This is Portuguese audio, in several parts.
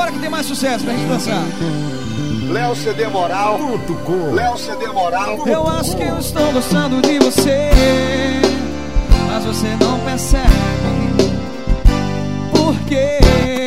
Vambora que tem mais sucesso pra gente dançar. Léo CD Moral. Léo CD Moral. Eu acho que eu estou gostando de você, mas você não percebe. Por quê?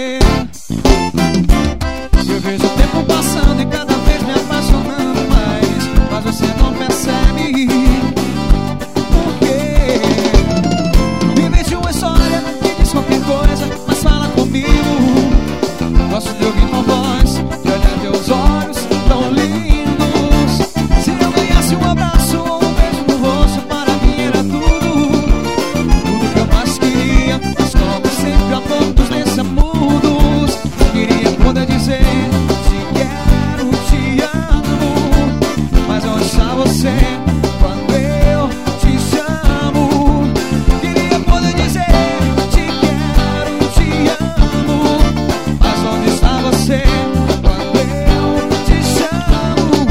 Eu vejo o tempo passando e cada vez me apaixonando mais, mas você não percebe. Por quê? Me vende uma história, me diz qualquer coisa, mas fala comigo. Gosto de ouvir tua voz, de olhar teus olhos tão lindos. Se eu ganhasse um abraço ou um beijo no rosto, para mim era tudo, tudo que eu mais queria. Mas como sempre há pontos nesse amudos, queria poder dizer te quero, te amo. Mas onde está você quando eu te chamo? Queria poder dizer te quero, te amo. Mas onde está você quando eu te chamo?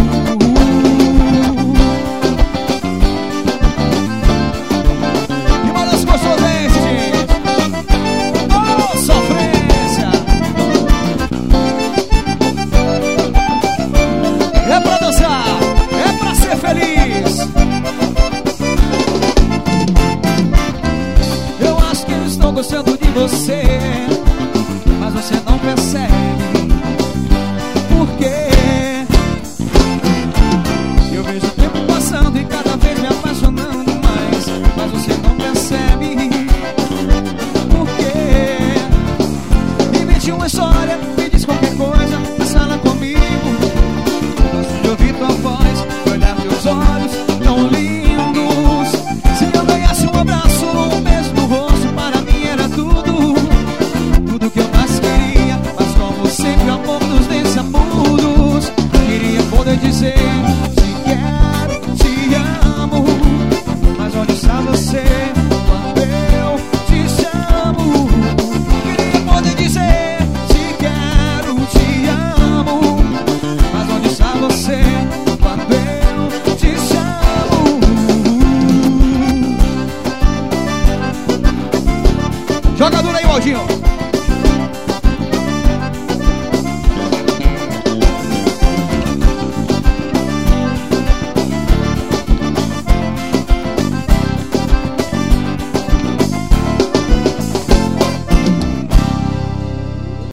E uma das gostolenses, gente. Oh, sofrência. É pra dançar, é pra ser feliz. Eu acho que eu estou gostando de você, mas você não percebe.